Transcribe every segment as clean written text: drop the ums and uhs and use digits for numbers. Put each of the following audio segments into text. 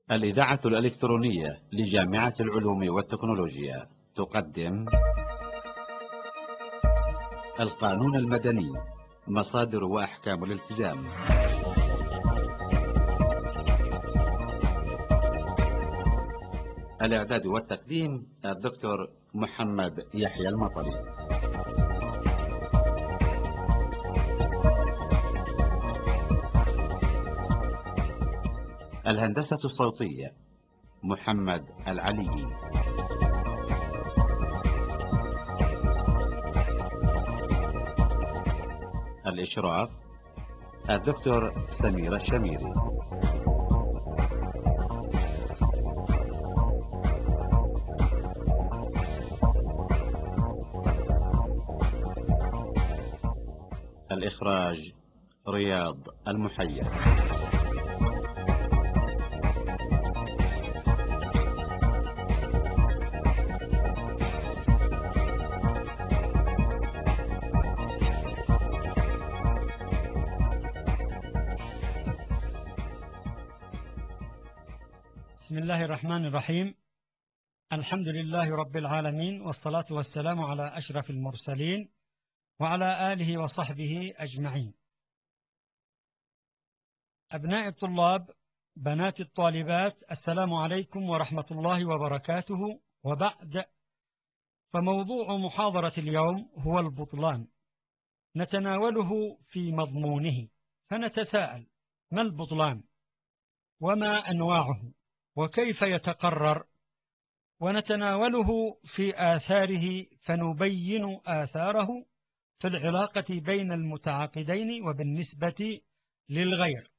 الإذاعة الإلكترونية لجامعة العلوم والتكنولوجيا تقدم القانون المدني، مصادر وأحكام الالتزام. الإعداد والتقديم الدكتور محمد يحيى المطري. الهندسة الصوتية محمد العلي. الإشراف الدكتور سمير الشميري. الإخراج رياض المحيي. بسم الله الرحمن الرحيم. الحمد لله رب العالمين، والصلاة والسلام على أشرف المرسلين وعلى آله وصحبه أجمعين. أبناء الطلاب، بنات الطالبات، السلام عليكم ورحمة الله وبركاته. وبعد، فموضوع محاضرة اليوم هو البطلان، نتناوله في مضمونه، فنتساءل: ما البطلان؟ وما أنواعه؟ وكيف يتقرر؟ ونتناوله في آثاره، فنبين آثاره في العلاقة بين المتعاقدين وبالنسبة للغير.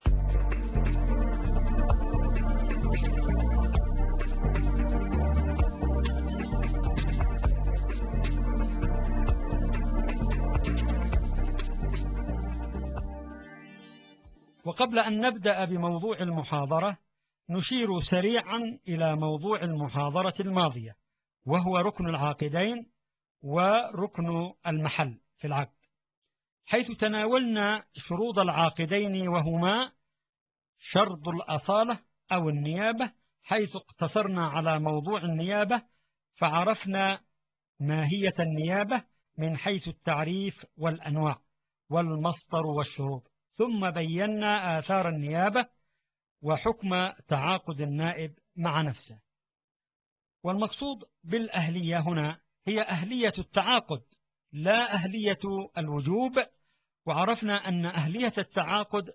وقبل أن نبدأ بموضوع المحاضرة، نشير سريعا إلى موضوع المحاضرة الماضية، وهو ركن العاقدين وركن المحل في العقد، حيث تناولنا شروط العاقدين، وهما شرط الأصالة أو النيابة، حيث اقتصرنا على موضوع النيابة، فعرفنا ماهية النيابة من حيث التعريف والأنواع والمصدر والشروط، ثم بينا آثار النيابة وحكم تعاقد النائب مع نفسه. والمقصود بالأهلية هنا هي أهلية التعاقد، لا أهلية الوجوب. وعرفنا أن أهلية التعاقد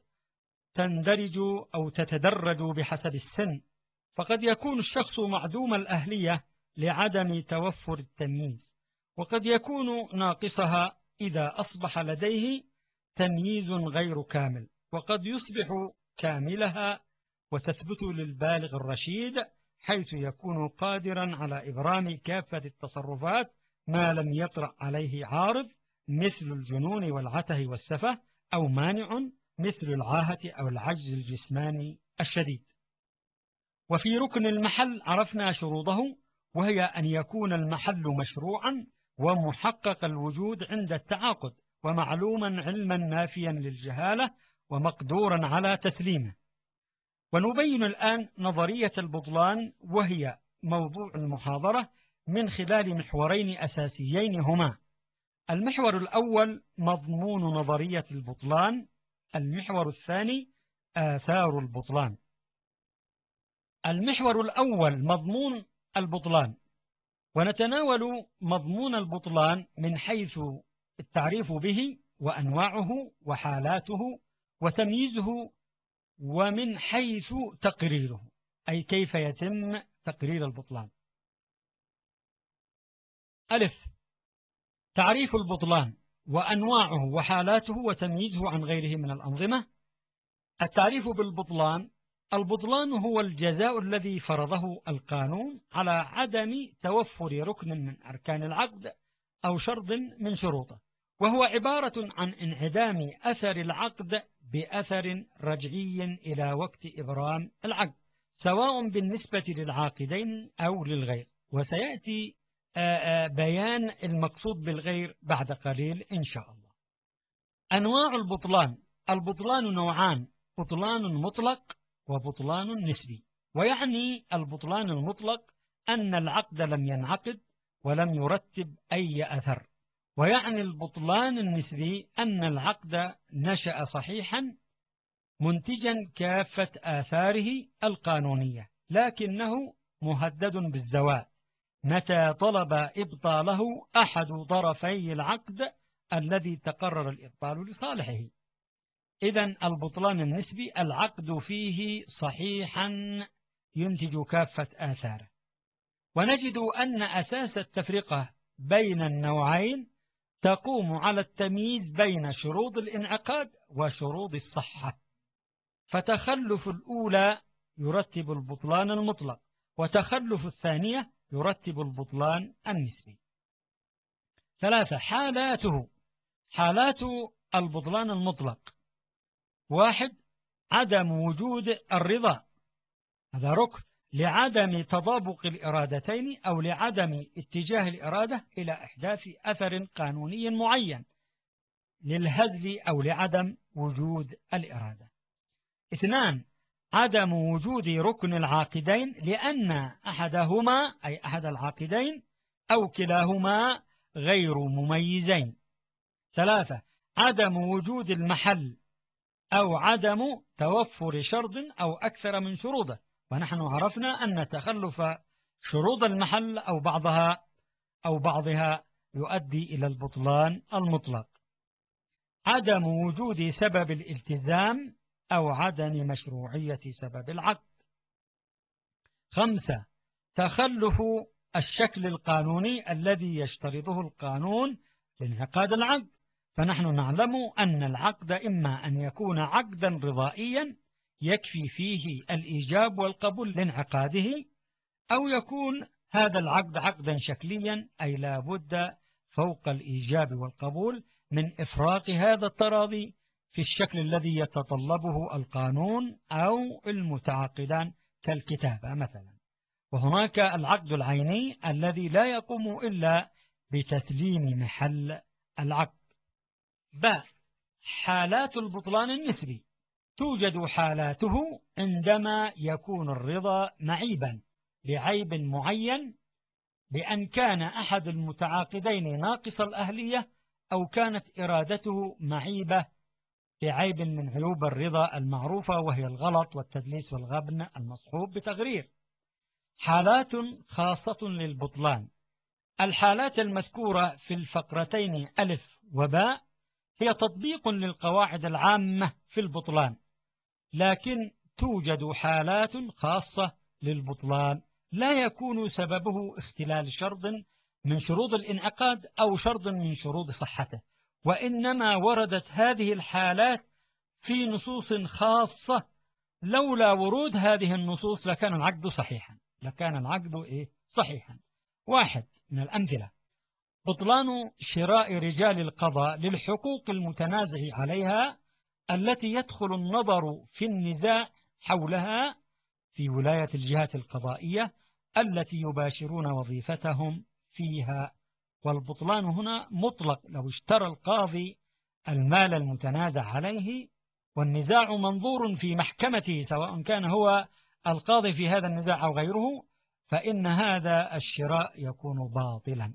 تندرج أو تتدرج بحسب السن، فقد يكون الشخص معدوم الأهلية لعدم توفر التمييز، وقد يكون ناقصها إذا أصبح لديه تمييز غير كامل، وقد يصبح كاملها وتثبت للبالغ الرشيد، حيث يكون قادرا على إبرام كافة التصرفات ما لم يطرأ عليه عارض، مثل الجنون والعته والسفه، أو مانع مثل العاهة أو العجز الجسماني الشديد. وفي ركن المحل عرفنا شروطه، وهي أن يكون المحل مشروعا ومحقق الوجود عند التعاقد، ومعلوما علما نافيا للجهالة، ومقدورا على تسليمه. ونبين الآن نظرية البطلان، وهي موضوع المحاضرة، من خلال محورين أساسيين هما: المحور الأول مضمون نظرية البطلان، المحور الثاني آثار البطلان. المحور الأول مضمون البطلان، ونتناول مضمون البطلان من حيث التعريف به وأنواعه وحالاته وتمييزه، ومن حيث تقريره، أي كيف يتم تقرير البطلان. ألف: تعريف البطلان وأنواعه وحالاته وتمييزه عن غيره من الأنظمة. التعريف بالبطلان: البطلان هو الجزاء الذي فرضه القانون على عدم توفر ركن من أركان العقد أو شرط من شروطه، وهو عبارة عن انعدام أثر العقد بأثر رجعي إلى وقت إبرام العقد، سواء بالنسبة للعاقدين أو للغير. وسيأتي بيان المقصود بالغير بعد قليل إن شاء الله. أنواع البطلان: البطلان نوعان: بطلان مطلق وبطلان نسبي. ويعني البطلان المطلق أن العقد لم ينعقد ولم يرتب أي أثر. ويعني البطلان النسبي أن العقد نشأ صحيحا منتجا كافة آثاره القانونية، لكنه مهدد بالزوال متى طلب إبطاله أحد طرفي العقد الذي تقرر الإبطال لصالحه. إذن البطلان النسبي العقد فيه صحيحا ينتج كافة آثاره. ونجد أن أساس التفرقة بين النوعين تقوم على التمييز بين شروط الانعقاد وشروط الصحة. فتخلف الأولى يرتب البطلان المطلق، وتخلف الثانية يرتب البطلان النسبي. 3. حالات البطلان المطلق: 1. عدم وجود الرضا، هذا ركن لعدم تطابق الإرادتين أو لعدم اتجاه الإرادة إلى إحداث أثر قانوني معين للهزل أو لعدم وجود الإرادة. 2. عدم وجود ركن العاقدين لأن أحدهما أي أحد العاقدين أو كلاهما غير مميزين. 3. عدم وجود المحل أو عدم توفر شرط أو أكثر من شروطه، ونحن عرفنا أن تخلف شروط المحل أو بعضها يؤدي إلى البطلان المطلق. عدم وجود سبب الالتزام أو عدم مشروعية سبب العقد. 5. تخلف الشكل القانوني الذي يشترطه القانون لانعقاد العقد، فنحن نعلم أن العقد إما أن يكون عقدا رضائيا يكفي فيه الإيجاب والقبول لانعقاده، أو يكون هذا العقد عقدا شكليا أي لا بد فوق الإيجاب والقبول من إفراط هذا التراضي في الشكل الذي يتطلبه القانون أو المتعاقدان كالكتابة مثلا. وهناك العقد العيني الذي لا يقوم إلا بتسليم محل العقد. حالات البطلان النسبي: توجد حالاته عندما يكون الرضا معيبا بعيب معين، بأن كان أحد المتعاقدين ناقص الأهلية أو كانت إرادته معيبة بعيب من عيوب الرضا المعروفة، وهي الغلط والتدليس والغبن المصحوب بتغرير. حالات خاصة للبطلان: الحالات المذكورة في الفقرتين ألف وباء هي تطبيق للقواعد العامة في البطلان، لكن توجد حالات خاصة للبطلان لا يكون سببه اختلال شرط من شروط الانعقاد أو شرط من شروط صحته، وإنما وردت هذه الحالات في نصوص خاصة. لولا ورود هذه النصوص لكان العقد صحيحا. صحيحا. 1 من الأمثلة: بطلان شراء رجال القضاء للحقوق المتنازع عليها التي يدخل النظر في النزاع حولها في ولاية الجهات القضائية التي يباشرون وظيفتهم فيها. والبطلان هنا مطلق، لو اشترى القاضي المال المتنازع عليه والنزاع منظور في محكمته سواء كان هو القاضي في هذا النزاع أو غيره، فإن هذا الشراء يكون باطلا.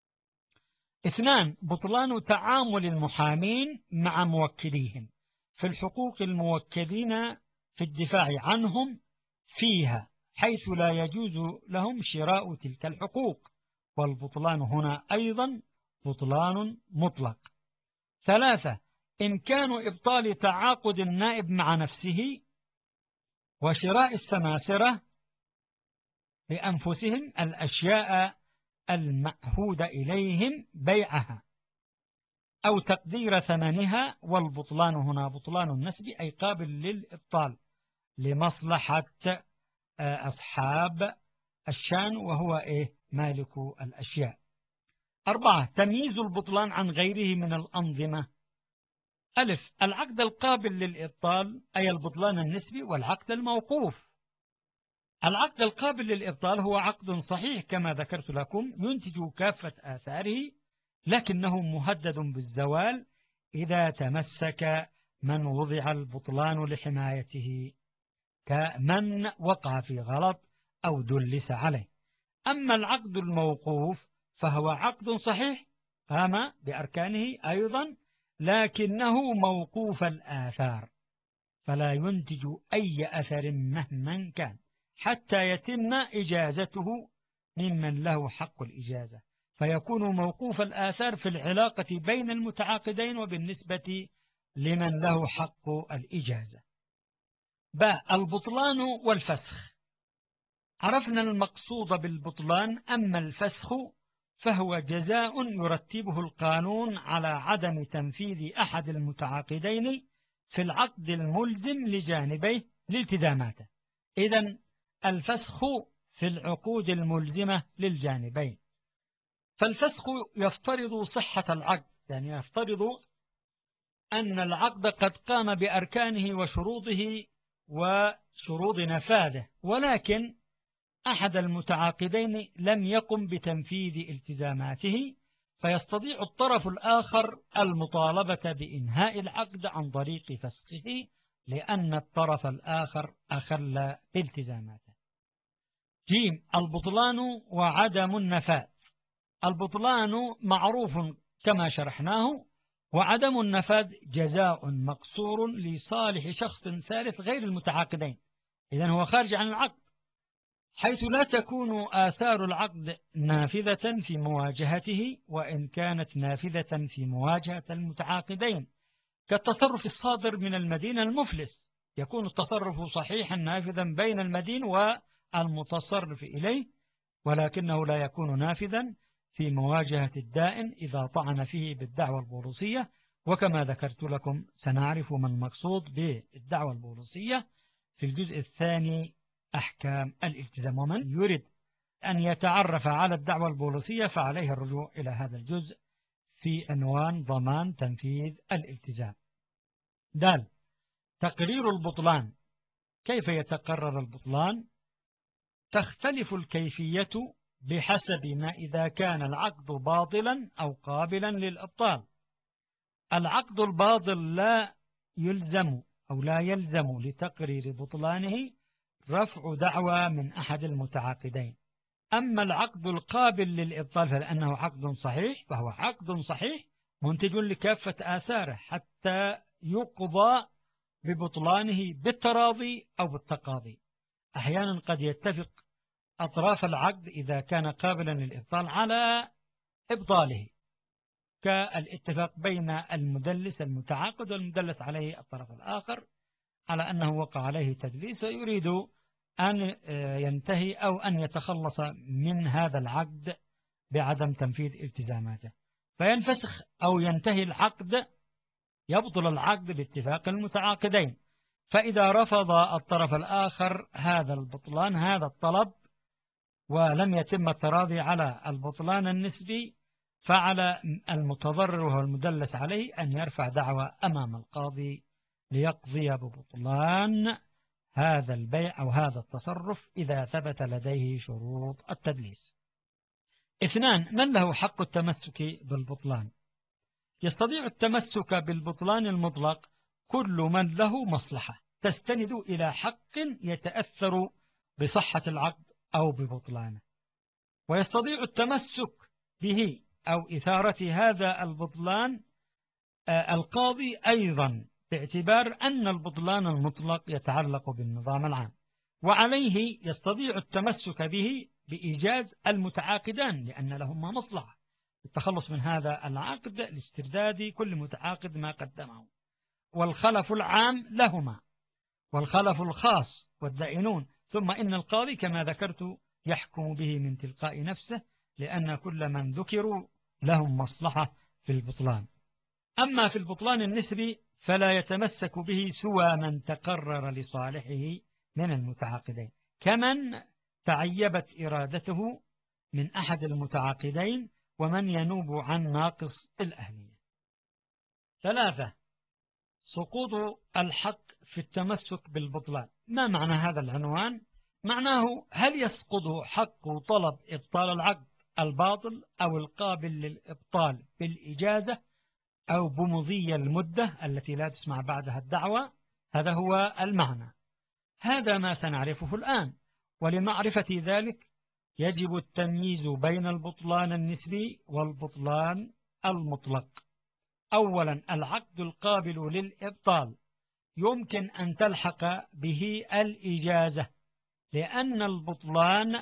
2. بطلان تعامل المحامين مع موكليهم في الحقوق الموكلين في الدفاع عنهم فيها، حيث لا يجوز لهم شراء تلك الحقوق، والبطلان هنا أيضا بطلان مطلق. 3. إمكان إبطال تعاقد النائب مع نفسه وشراء السماسرة بأنفسهم الأشياء المعهود إليهم بيعها أو تقدير ثمنها. والبطلان هنا بطلان النسبي أي قابل للإبطال لمصلحة أصحاب الشان وهو مالك الأشياء. 4. تمييز البطلان عن غيره من الأنظمة: ألف، العقد القابل للإبطال أي البطلان النسبي والعقد الموقوف. العقد القابل للإبطال هو عقد صحيح كما ذكرت لكم ينتج كافة آثاره، لكنه مهدد بالزوال إذا تمسك من وضع البطلان لحمايته. كمن وقع في غلط أو دلس عليه. أما العقد الموقوف فهو عقد صحيح قام بأركانه أيضا، لكنه موقوف الآثار، فلا ينتج أي أثر مهما كان حتى يتم إجازته ممن له حق الإجازة، فيكون موقوف الآثار في العلاقة بين المتعاقدين وبالنسبة لمن له حق الإجازة. باء البطلان والفسخ. عرفنا المقصود بالبطلان. أما الفسخ فهو جزاء يرتبه القانون على عدم تنفيذ أحد المتعاقدين في العقد الملزم لجانبيه لالتزاماته. إذن الفسخ في العقود الملزمة للجانبين. فالفسخ يفترض صحة العقد، يعني يفترض أن العقد قد قام بأركانه وشروطه وشروط نفاذه، ولكن أحد المتعاقدين لم يقم بتنفيذ التزاماته، فيستطيع الطرف الآخر المطالبة بإنهاء العقد عن طريق فسخه، لأن الطرف الآخر أخل بالتزاماته. جيم البطلان وعدم النفاذ. البطلان معروف كما شرحناه، وعدم النفاذ جزاء مقصور لصالح شخص ثالث غير المتعاقدين، إذن هو خارج عن العقد، حيث لا تكون آثار العقد نافذة في مواجهته، وإن كانت نافذة في مواجهة المتعاقدين، كالتصرف الصادر من المدين المفلس، يكون التصرف صحيحا نافذا بين المدين والمتصرف إليه، ولكنه لا يكون نافذا في مواجهة الدائن إذا طعن فيه بالدعوى البوليسية. وكما ذكرت لكم سنعرف ما المقصود بالدعوى البوليسية في الجزء الثاني أحكام الالتزام. ومن يريد أن يتعرف على الدعوى البوليسية فعليه الرجوع إلى هذا الجزء في عنوان ضمان تنفيذ الالتزام. دال تقرير البطلان. كيف يتقرر البطلان؟ تختلف الكيفية بحسب ما إذا كان العقد باطلا أو قابلا للإبطال. العقد الباطل لا يلزم أو لا يلزم لتقرير بطلانه رفع دعوى من أحد المتعاقدين. أما العقد القابل للإبطال فلأنه عقد صحيح، فهو عقد صحيح منتج لكافة آثاره حتى يقضى ببطلانه بالتراضي أو بالتقاضي. أحيانا قد يتفق أطراف العقد إذا كان قابلا للإبطال على إبطاله، كالاتفاق بين المدلس المتعاقد والمدلس عليه الطرف الآخر على أنه وقع عليه تدليس ويريد أن ينتهي أو أن يتخلص من هذا العقد بعدم تنفيذ التزاماته، فينفسخ أو ينتهي العقد، يبطل العقد باتفاق المتعاقدين. فإذا رفض الطرف الآخر هذا البطلان، هذا الطلب، ولم يتم التراضي على البطلان النسبي، فعلى المتضرر وهو المدلس عليه أن يرفع دعوى أمام القاضي ليقضي ببطلان هذا البيع أو هذا التصرف إذا ثبت لديه شروط التدليس. 2. من له حق التمسك بالبطلان؟ يستطيع التمسك بالبطلان المطلق كل من له مصلحة تستند إلى حق يتأثر بصحة العقد أو ببطلانه، ويستطيع التمسك به أو إثارة هذا البطلان القاضي أيضا، باعتبار أن البطلان المطلق يتعلق بالنظام العام، وعليه يستطيع التمسك به بإيجاز المتعاقدان لأن لهما مصلحة التخلص من هذا العقد لاسترداد كل متعاقد ما قدمه، والخلف العام لهما والخلف الخاص والدائنون. ثم إن القاضي كما ذكرت يحكم به من تلقاء نفسه، لأن كل من ذكروا لهم مصلحة في البطلان. أما في البطلان النسبي فلا يتمسك به سوى من تقرر لصالحه من المتعاقدين، كمن تعيبت إرادته من أحد المتعاقدين ومن ينوب عن ناقص الأهلية. 3. سقوط الحق في التمسك بالبطلان. ما معنى هذا العنوان؟ معناه هل يسقط حق طلب إبطال العقد الباطل أو القابل للإبطال بالإجازة أو بمضي المدة التي لا تسمع بعدها الدعوة؟ هذا هو المعنى. هذا ما سنعرفه الآن، ولمعرفة ذلك يجب التمييز بين البطلان النسبي والبطلان المطلق. أولا، العقد القابل للإبطال يمكن أن تلحق به الإجازة، لأن البطلان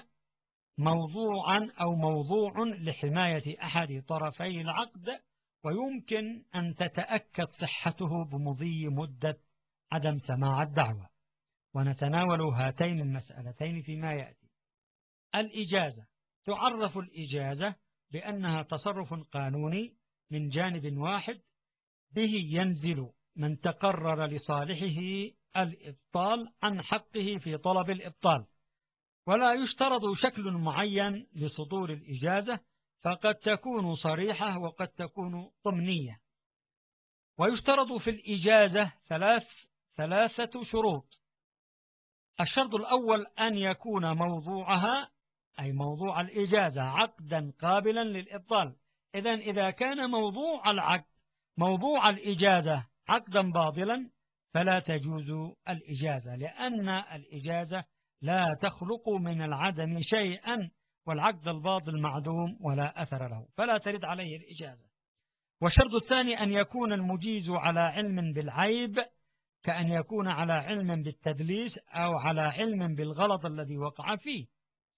موضوع لحماية أحد طرفي العقد، ويمكن أن تتأكد صحته بمضي مدة عدم سماع الدعوة. ونتناول هاتين المسألتين فيما يأتي. الإجازة: تعرف الإجازة بأنها تصرف قانوني من جانب واحد به ينزل من تقرر لصالحه الإبطال عن حقه في طلب الإبطال، ولا يشترط شكل معين لصدور الإجازة، فقد تكون صريحة وقد تكون ضمنية. ويشترط في الإجازة ثلاثة شروط. الشرط الأول أن يكون موضوعها، أي موضوع الإجازة، عقدا قابلا للإبطال. إذا كان موضوع الإجازة عقدا باطلا فلا تجوز الإجازة، لأن الإجازة لا تخلق من العدم شيئا، والعقد الباطل معدوم ولا أثر له، فلا ترد عليه الإجازة. والشرط الثاني أن يكون المجيز على علم بالعيب، كأن يكون على علم بالتدليس أو على علم بالغلط الذي وقع فيه.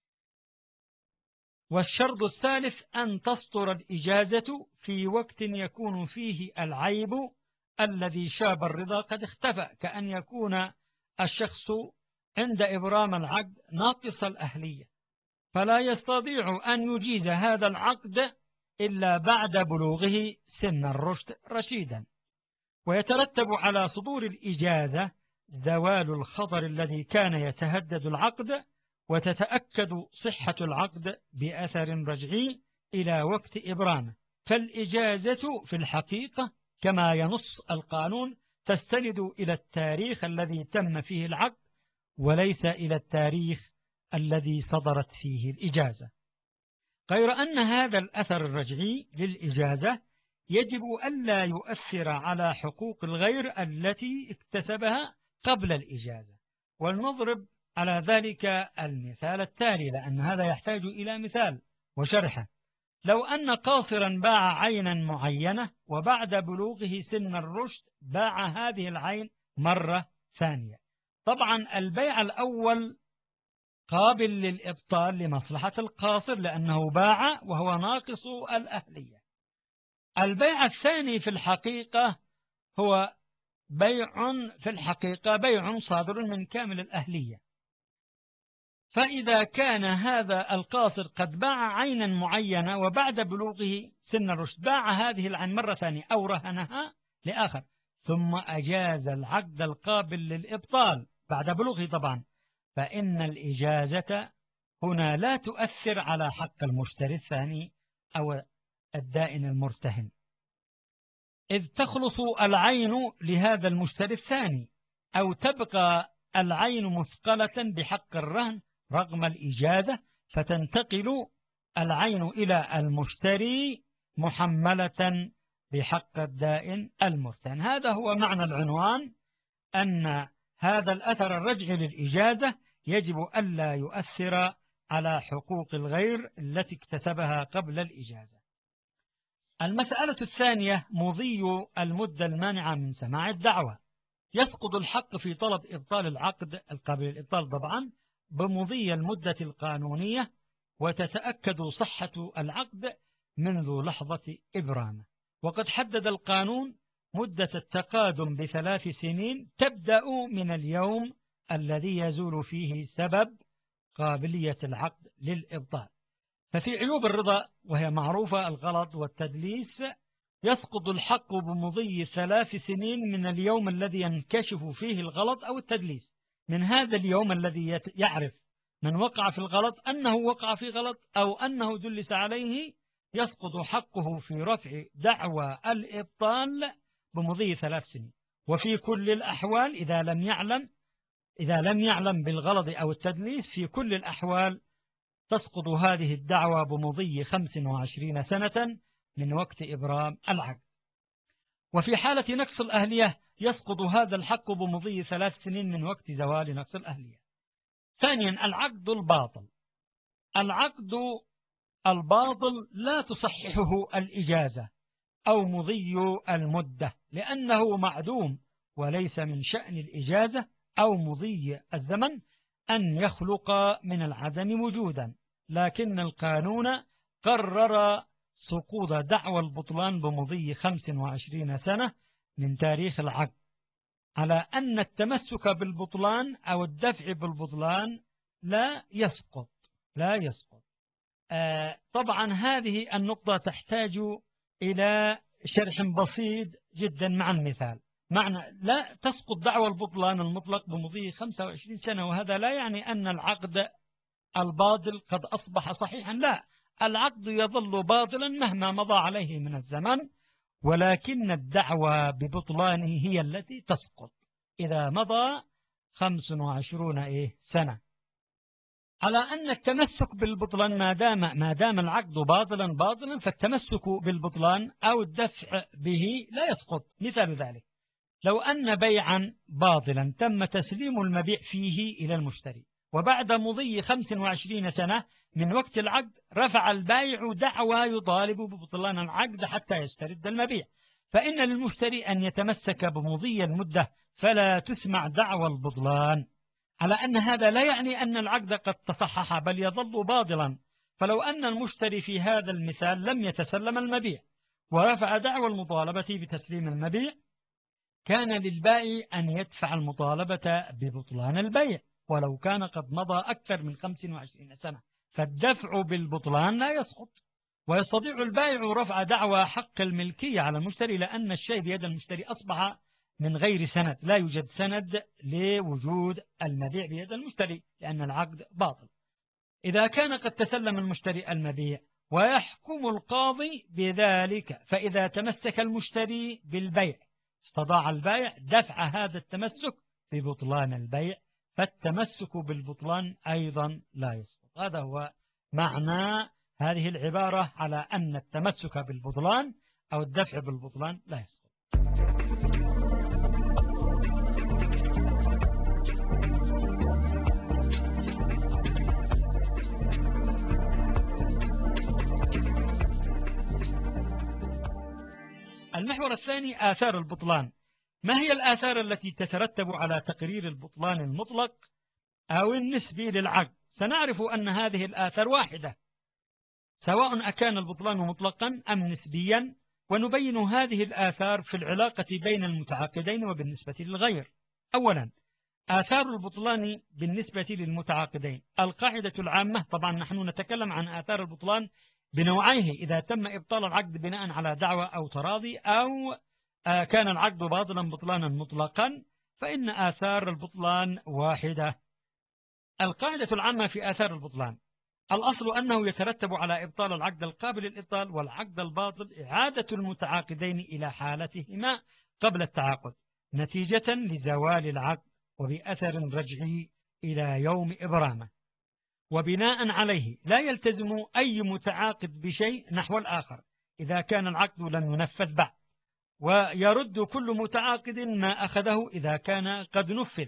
والشرط الثالث أن تصدر الإجازة في وقت يكون فيه العيب الذي شاب الرضا قد اختفى، كأن يكون الشخص عند إبرام العقد ناقص الأهلية، فلا يستطيع أن يجيز هذا العقد إلا بعد بلوغه سن الرشد رشيدا. ويترتب على صدور الإجازة زوال الخطر الذي كان يتهدد العقد، وتتأكد صحة العقد بأثر رجعي إلى وقت إبرامه. فالإجازة في الحقيقة كما ينص القانون تستند إلى التاريخ الذي تم فيه العقد، وليس إلى التاريخ الذي صدرت فيه الإجازة. غير أن هذا الأثر الرجعي للإجازة يجب ألا يؤثر على حقوق الغير التي اكتسبها قبل الإجازة. ولنضرب على ذلك المثال التالي، لأن هذا يحتاج إلى مثال وشرحه. لو أن قاصرا باع عينا معينة، وبعد بلوغه سن الرشد باع هذه العين مرة ثانية، طبعا البيع الأول قابل للإبطال لمصلحة القاصر لأنه باع وهو ناقص الأهلية. البيع الثاني في الحقيقة هو بيع صادر من كامل الأهلية. فإذا كان هذا القاصر قد باع عينا معينة وبعد بلوغه سن الرشد باع هذه العين مرة ثانية أو رهنها لآخر، ثم أجاز العقد القابل للإبطال بعد بلوغه طبعا، فإن الإجازة هنا لا تؤثر على حق المشتري الثاني أو الدائن المرتهن، إذ تخلص العين لهذا المشتري الثاني، أو تبقى العين مثقلة بحق الرهن رغم الإجازة، فتنتقل العين إلى المشتري محملة بحق الدائن المرتهن. هذا هو معنى العنوان، أن هذا الأثر الرجعي للإجازة يجب ألا يؤثر على حقوق الغير التي اكتسبها قبل الإجازة. المسألة الثانية مضي المدة المانعة من سماع الدعوة. يسقط الحق في طلب إبطال العقد القابل للإبطال طبعا بمضي المدة القانونية، وتتأكد صحة العقد منذ لحظة إبرامه. وقد حدد القانون مدة التقادم ب3 سنين تبدأ من اليوم الذي يزول فيه سبب قابلية العقد للإبطال. ففي عيوب الرضا وهي معروفة الغلط والتدليس، يسقط الحق بمضي 3 سنين من اليوم الذي ينكشف فيه الغلط أو التدليس. من هذا اليوم الذي يعرف من وقع في الغلط أنه وقع في غلط أو أنه دلس عليه، يسقط حقه في رفع دعوى الإبطال بمضي 3 سنين. وفي كل الأحوال إذا لم يعلم بالغلط أو التدليس، في كل الأحوال تسقط هذه الدعوى بمضي 25 سنة من وقت إبرام العقد. وفي حالة نقص الأهلية يسقط هذا الحق بمضي 3 سنين من وقت زوال نقص الأهلية. ثانيا العقد الباطل. العقد الباطل لا تصححه الإجازة أو مضي المدة، لأنه معدوم، وليس من شأن الإجازة أو مضي الزمن أن يخلق من العدم وجودا، لكن القانون قرر سقوط دعوى البطلان بمضي 25 سنة من تاريخ العقد، على أن التمسك بالبطلان أو الدفع بالبطلان لا يسقط. طبعا هذه النقطة تحتاج إلى شرح بسيط جدا مع المثال. معنى لا تسقط دعوى البطلان المطلق بمضي 25 سنة، وهذا لا يعني أن العقد الباطل قد أصبح صحيحا، لا، العقد يظل باطلا مهما مضى عليه من الزمن، ولكن الدعوى ببطلانه هي التي تسقط إذا مضى 25 سنة. على أن التمسك بالبطلان ما دام العقد باطلا فالتمسك بالبطلان أو الدفع به لا يسقط. مثال ذلك لو أن بيعا باطلا تم تسليم المبيع فيه إلى المشتري، وبعد مضي 25 سنة من وقت العقد رفع البائع دعوى يطالب ببطلان العقد حتى يسترد المبيع، فإن للمشتري أن يتمسك بمضي المدة فلا تسمع دعوى البطلان، على أن هذا لا يعني أن العقد قد تصحح، بل يظل باطلا. فلو أن المشتري في هذا المثال لم يتسلم المبيع ورفع دعوى المطالبة بتسليم المبيع، كان للبائع أن يدفع المطالبة ببطلان البيع ولو كان قد مضى أكثر من 25 سنة، فالدفع بالبطلان لا يسقط. ويستطيع البائع رفع دعوى حق الملكية على المشتري، لأن الشيء بيد المشتري أصبح من غير سند، لا يوجد سند لوجود المبيع بيد المشتري لأن العقد باطل. إذا كان قد تسلم المشتري المبيع ويحكم القاضي بذلك، فإذا تمسك المشتري بالبيع استطاع البائع دفع هذا التمسك ببطلان البيع، فالتمسك بالبطلان أيضا لا يسقط. هذا هو معنى هذه العبارة على أن التمسك بالبطلان أو الدفع بالبطلان لا يسقط. المحور الثاني آثار البطلان. ما هي الآثار التي تترتب على تقرير البطلان المطلق أو النسبي للعقد؟ سنعرف أن هذه الآثار واحدة سواء أكان البطلان مطلقا أم نسبيا، ونبين هذه الآثار في العلاقة بين المتعاقدين وبالنسبة للغير. أولا آثار البطلان بالنسبة للمتعاقدين. القاعدة العامة، طبعا نحن نتكلم عن آثار البطلان بنوعيه: إذا تم إبطال العقد بناء على دعوى أو تراضي، أو كان العقد باطلا بطلانا مطلقا، فإن آثار البطلان واحدة. القاعدة العامة في آثار البطلان: الأصل أنه يترتب على إبطال العقد القابل للإبطال والعقد الباطل إعادة المتعاقدين إلى حالتهما قبل التعاقد نتيجة لزوال العقد وبأثر رجعي إلى يوم إبرامه، وبناء عليه لا يلتزم أي متعاقد بشيء نحو الآخر إذا كان العقد لم ينفذ بعد، ويرد كل متعاقد ما أخذه إذا كان قد نفذ.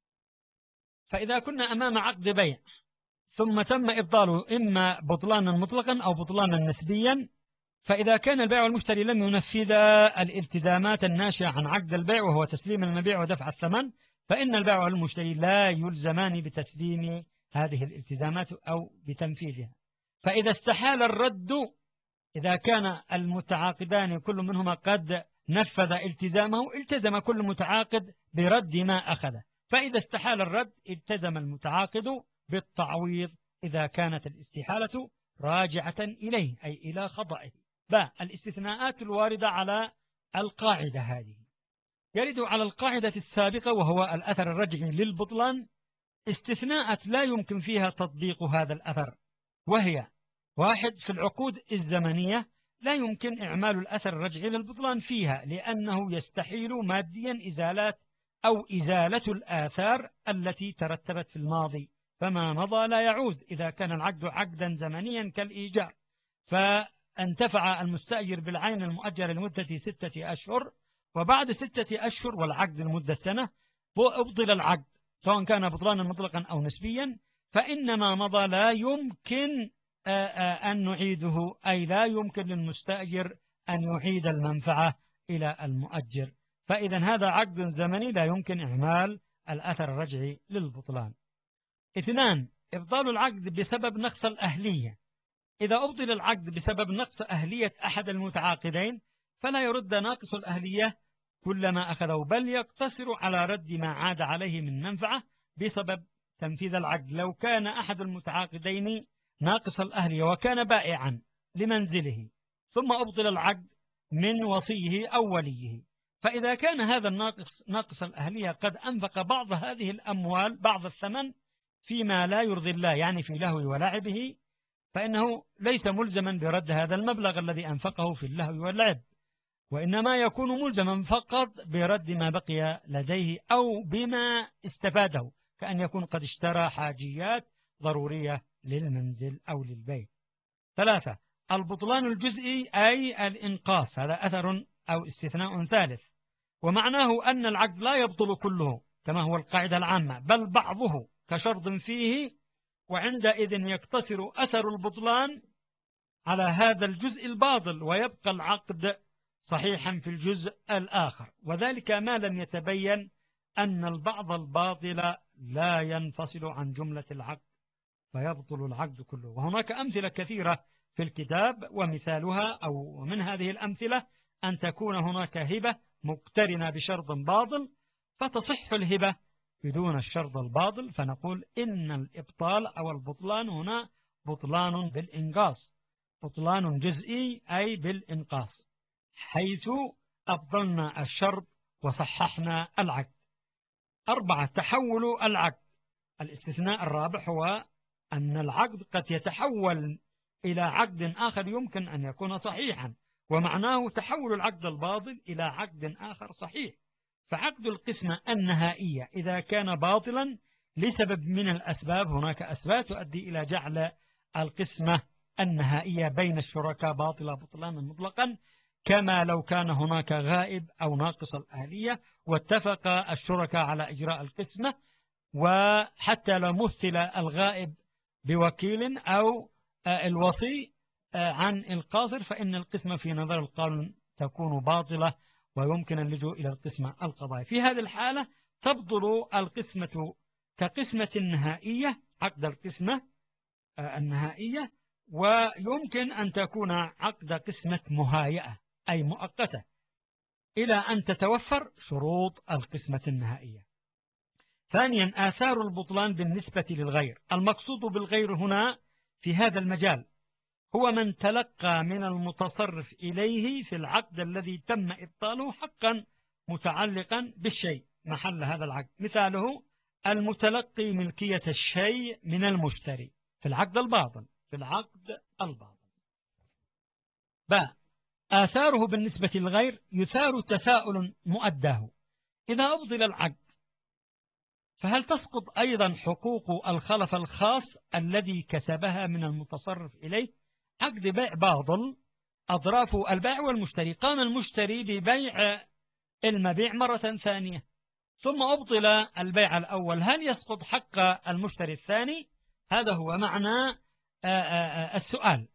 فإذا كنا أمام عقد بيع ثم تم إبطاله إما بطلانا مطلقا أو بطلانا نسبيا، فإذا كان البائع والمشتري لم ينفذا الالتزامات الناشئة عن عقد البيع وهو تسليم المبيع ودفع الثمن، فإن البائع والمشتري لا يلزمان بتسليم هذه الالتزامات أو بتنفيذها. فإذا استحال الرد، إذا كان المتعاقدان كل منهما قد نفذ التزامه، التزم كل متعاقد برد ما أخذه، فإذا استحال الرد التزم المتعاقد بالتعويض إذا كانت الاستحالة راجعة إليه أي إلى خطئه. الاستثناءات الواردة على القاعدة هذه: يرد على القاعدة السابقة وهو الأثر الرجعي للبطلان استثناءات لا يمكن فيها تطبيق هذا الأثر، وهي: 1. في العقود الزمنية لا يمكن إعمال الأثر الرجعي للبطلان فيها، لأنه يستحيل ماديا إزالة الآثار التي ترتبت في الماضي، فما مضى لا يعود إذا كان العقد عقدا زمنيا كالإيجار، فانتفع المستأجر بالعين المؤجر لمدة 6 أشهر وبعد 6 أشهر والعقد لمدة سنة أبطل العقد، سواء كان بطلانا مطلقا أو نسبيا، فإن ما مضى لا يمكن أن نعيده، أي لا يمكن للمستأجر أن يعيد المنفعة إلى المؤجر. فإذا هذا عقد زمني لا يمكن إعمال الأثر الرجعي للبطلان. 2. إبطال العقد بسبب نقص الأهلية. إذا أبطل العقد بسبب نقص أهلية أحد المتعاقدين فلا يرد ناقص الأهلية كل ما أخذه، بل يقتصر على رد ما عاد عليه من منفعة بسبب تنفيذ العقد. لو كان أحد المتعاقدين ناقص الأهلية وكان بائعا لمنزله ثم أبطل العقد من وصيه أو وليه، فإذا كان هذا ناقص الأهلية قد أنفق بعض هذه الأموال، بعض الثمن، فيما لا يرضي الله، يعني في لهو ولعبه، فإنه ليس ملزما برد هذا المبلغ الذي أنفقه في اللهو واللعب، وإنما يكون ملزما فقط برد ما بقي لديه أو بما استفاده، كأن يكون قد اشترى حاجيات ضرورية للمنزل أو للبيت. 3. البطلان الجزئي أي الإنقاص، هذا أثر أو استثناء ثالث، ومعناه أن العقد لا يبطل كله كما هو القاعدة العامة، بل بعضه كشرط فيه، وعندئذ يقتصر أثر البطلان على هذا الجزء الباطل ويبقى العقد صحيحا في الجزء الآخر، وذلك ما لم يتبين أن البعض الباطل لا ينفصل عن جملة العقد فيبطل العقد كله. وهناك أمثلة كثيرة في الكتاب، ومثالها أو من هذه الأمثلة أن تكون هناك هبة مقترنة بشرط باطل فتصح الهبة بدون الشرط الباطل، فنقول إن الإبطال أو البطلان هنا بطلان بالإنقاص، بطلان جزئي أي بالإنقاص، حيث أبطلنا الشرط وصححنا العقد. 4. تحول العقد. الاستثناء الرابع هو أن العقد قد يتحول إلى عقد آخر يمكن أن يكون صحيحا، ومعناه تحول العقد الباطل إلى عقد آخر صحيح. فعقد القسمة النهائية إذا كان باطلا لسبب من الأسباب، هناك أسباب تؤدي إلى جعل القسمة النهائية بين الشركاء باطلة بطلانا مطلقا، كما لو كان هناك غائب أو ناقص الأهلية واتفق الشركاء على إجراء القسمة، وحتى لو مثل الغائب بوكيل أو الوصي عن القاصر، فإن القسمة في نظر القانون تكون باطلة ويمكن اللجوء إلى القسمة القضائية. في هذه الحالة تبطل القسمة كقسمة نهائية، عقد القسمة النهائية، ويمكن أن تكون عقد قسمة مهايئة أي مؤقتة إلى أن تتوفر شروط القسمة النهائية. 2. آثار البطلان بالنسبة للغير. المقصود بالغير هنا في هذا المجال هو من تلقى من المتصرف إليه في العقد الذي تم إبطاله حقا متعلقا بالشيء محل هذا العقد. مثاله المتلقي ملكية الشيء من المشتري في العقد الباطل، آثاره بالنسبة للغير يثار تساؤل مؤداه: إذا أبطل العقد فهل تسقط أيضا حقوق الخلف الخاص الذي كسبها من المتصرف إليه؟ عقد بيع باطل أطراف البائع والمشتري، قام المشتري ببيع المبيع مرة ثانية ثم أبطل البيع الأول، هل يسقط حق المشتري الثاني؟ هذا هو معنى السؤال.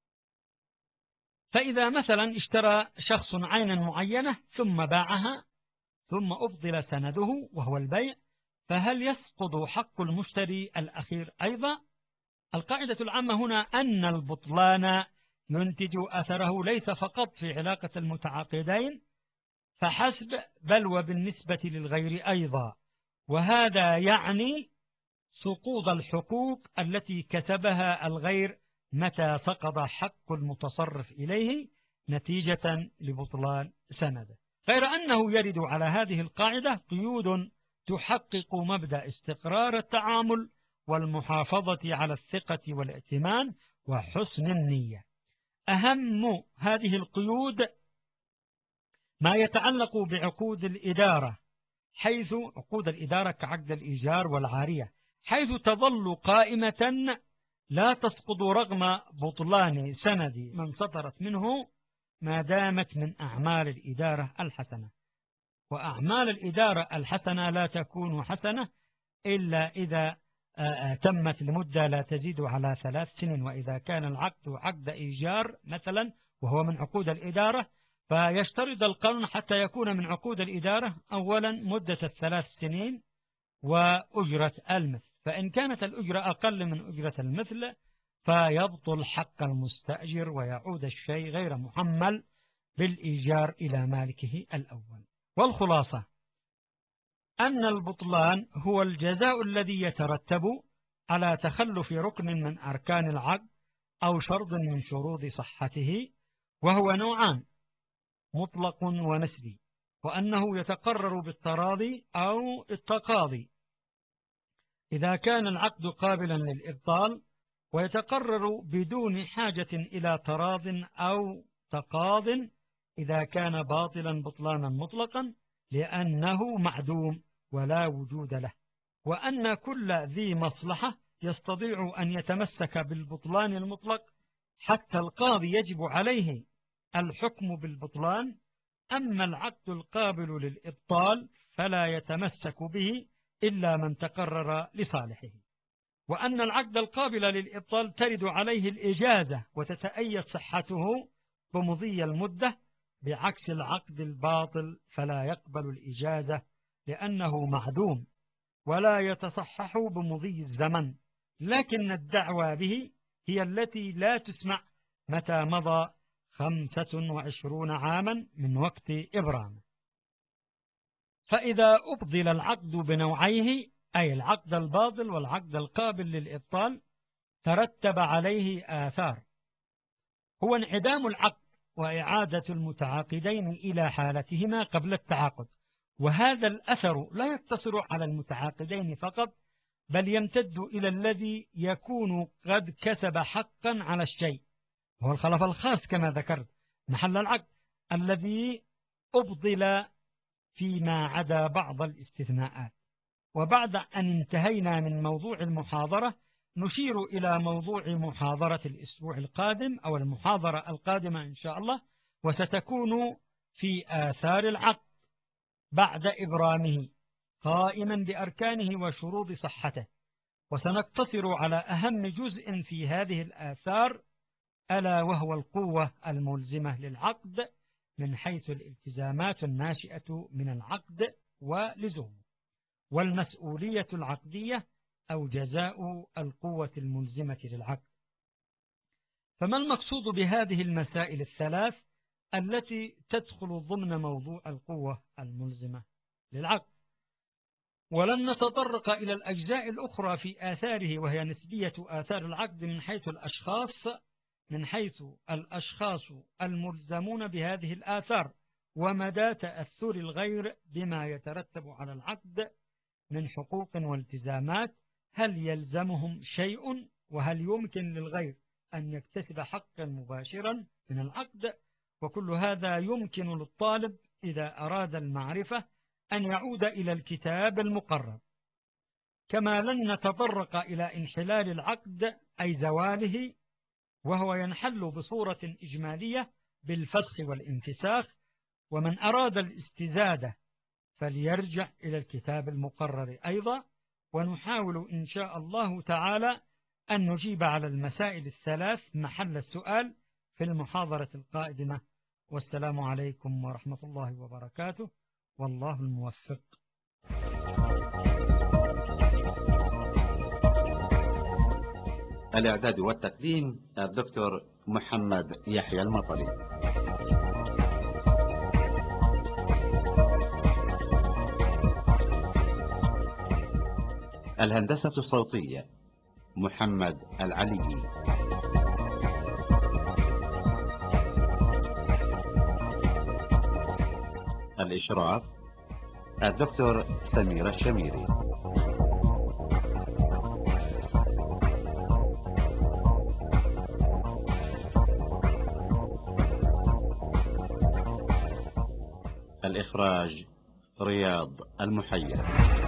فإذا مثلا اشترى شخص عينا معينة ثم باعها ثم أبطل سنده وهو البيع، فهل يسقط حق المشتري الأخير أيضا؟ القاعدة العامة هنا أن البطلان ينتج أثره ليس فقط في علاقة المتعاقدين فحسب، بل وبالنسبة للغير أيضا، وهذا يعني سقوط الحقوق التي كسبها الغير متى سقط حق المتصرف إليه نتيجة لبطلان سنده. غير أنه يرد على هذه القاعدة قيود تحقق مبدأ استقرار التعامل والمحافظة على الثقة والائتمان وحسن النية. أهم هذه القيود ما يتعلق بعقود الإدارة، حيث عقود الإدارة كعقد الإيجار والعارية، حيث تظل قائمة لا تسقط رغم بطلان سند من صدرت منه ما دامت من أعمال الإدارة الحسنة. وأعمال الإدارة الحسنة لا تكون حسنة إلا إذا تمت لمدة لا تزيد على 3 سنين. وإذا كان العقد عقد إيجار مثلا وهو من عقود الإدارة، فيشترط القانون حتى يكون من عقود الإدارة أولا مدة 3 سنين وأجرة المثل. فإن كانت الأجرة أقل من أجرة المثل فيبطل حق المستأجر ويعود الشيء غير محمل بالإيجار إلى مالكه الأول. والخلاصة أن البطلان هو الجزاء الذي يترتب على تخلف ركن من أركان العقد أو شرط من شروط صحته، وهو نوعان: مطلق ونسبي، وأنه يتقرر بالتراضي أو التقاضي إذا كان العقد قابلا للإبطال، ويتقرر بدون حاجة إلى تراض أو تقاض إذا كان باطلا بطلانا مطلقا لأنه معدوم ولا وجود له. وأن كل ذي مصلحة يستطيع أن يتمسك بالبطلان المطلق حتى القاضي يجب عليه الحكم بالبطلان. أما العقد القابل للإبطال فلا يتمسك به إلا من تقرر لصالحه. وأن العقد القابل للإبطال ترد عليه الإجازة وتتأيد صحته بمضي المدة، بعكس العقد الباطل فلا يقبل الإجازة لأنه معدوم ولا يتصحح بمضي الزمن، لكن الدعوى به هي التي لا تسمع متى مضى 25 عاما من وقت إبرامه. فإذا أبطل العقد بنوعيه، أي العقد الباطل والعقد القابل للإبطال، ترتب عليه آثار: هو انعدام العقد وإعادة المتعاقدين إلى حالتهما قبل التعاقد. وهذا الأثر لا يقتصر على المتعاقدين فقط، بل يمتد إلى الذي يكون قد كسب حقا على الشيء، هو الخلف الخاص كما ذكرت محل العقد الذي أبطل فيما عدا بعض الاستثناءات. وبعد أن انتهينا من موضوع المحاضرة نشير إلى موضوع محاضرة الأسبوع القادم أو المحاضرة القادمة إن شاء الله، وستكون في آثار العقد بعد إبرامه قائما بأركانه وشروط صحته. وسنقتصر على أهم جزء في هذه الآثار، ألا وهو القوة الملزمة للعقد من حيث الالتزامات الناشئة من العقد ولزومه، والمسؤولية العقدية أو جزاء القوة الملزمة للعقد. فما المقصود بهذه المسائل الثلاث التي تدخل ضمن موضوع القوة الملزمة للعقد؟ ولن نتطرق إلى الأجزاء الأخرى في آثاره، وهي نسبية آثار العقد من حيث الأشخاص الملزمون بهذه الآثار، ومدى تأثر الغير بما يترتب على العقد من حقوق والتزامات. هل يلزمهم شيء؟ وهل يمكن للغير أن يكتسب حقا مباشرا من العقد؟ وكل هذا يمكن للطالب إذا أراد المعرفة أن يعود إلى الكتاب المقرر. كما لن نتطرق إلى انحلال العقد أي زواله، وهو ينحل بصورة إجمالية بالفسخ والانفساخ. ومن أراد الاستزادة فليرجع إلى الكتاب المقرر أيضا، ونحاول إن شاء الله تعالى أن نجيب على المسائل الثلاث محل السؤال في المحاضرة القادمة. والسلام عليكم ورحمة الله وبركاته، والله الموفق. الإعداد والتقديم الدكتور محمد يحيى المطري. الهندسة الصوتية محمد العلي. الإشراف الدكتور سمير الشميري. الإخراج رياض المحيا.